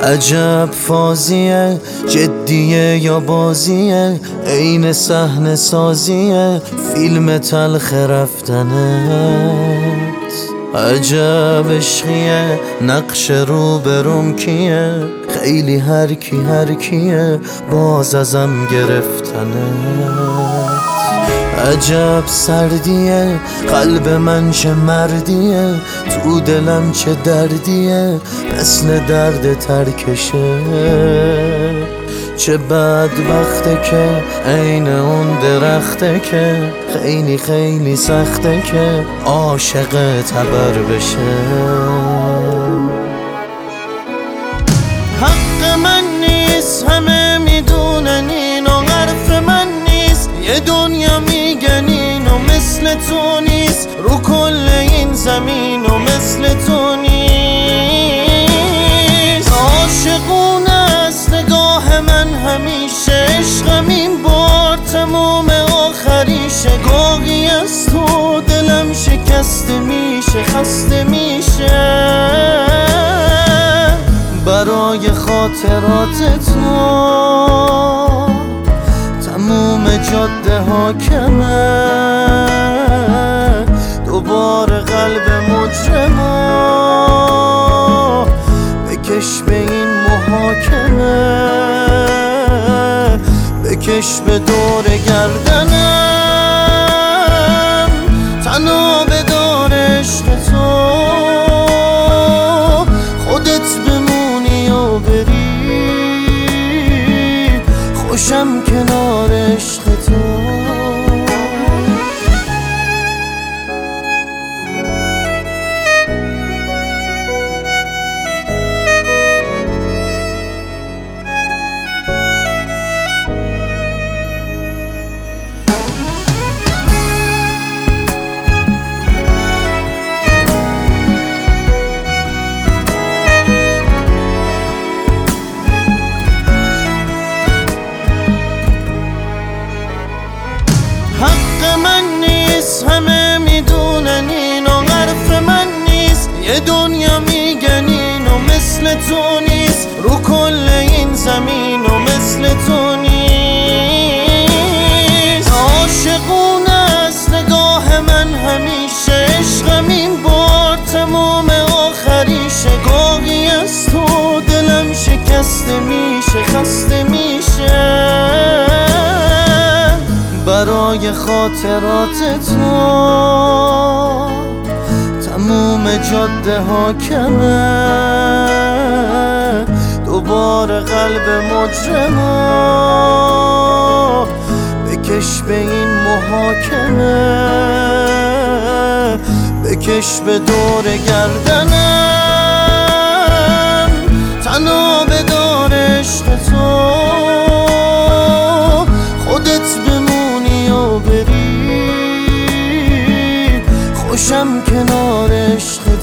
عجب فازیه، جدیه یا بازیه، عین صحنه سازیه فیلم تلخ رفتنت. عجب عشقیه، نقش رو بروم کیه، خیلی هر کیه باز ازم گرفتنت. عجب سردیه، قلب من چه مردیه، تو دلم چه دردیه، مثل درد ترکشه. چه بدبخته که عین اون درخته که خیلی سخته که عاشق تبر بشه. حق من نیست، همه میدونن اینو، حرف من نیست، یه دنیا میگن اینو، مثل تو نیست رو کل این زمین و مثل تو نیست. عاشقونه است نگاه من همیشه، عشقم این بار تموم آخریشه. گاهی از تو دلم شکسته میشه، خسته میشه برای خاطرات تو. تموم جاده حاکمه، دوباره قلب مجرمو بکش به این محاکمه، بکش به دور گردنم، تنها به دور عشق تو. خودت بمونی و بری، خوشم کنار عشق تو. حق من نیست، همه میدونن اینو، حرف من نیست، یه دنیا میگن اینو، مثل تو نیست رو کل این زمین و مثل تو نیست. عاشقونه است نگاه من همیشه، عشقم این بار تموم آخریشه. گاهی از تو دلم شکسته میشه، خسته میشه برای خاطرات تو. تموم جاده حاکمه، دوباره قلب مجرمو بکش به این محاکمه، بکش به دور گردنم، تنها به دور عشق تو. خودت بمونی و بری، خوشم کنار عشق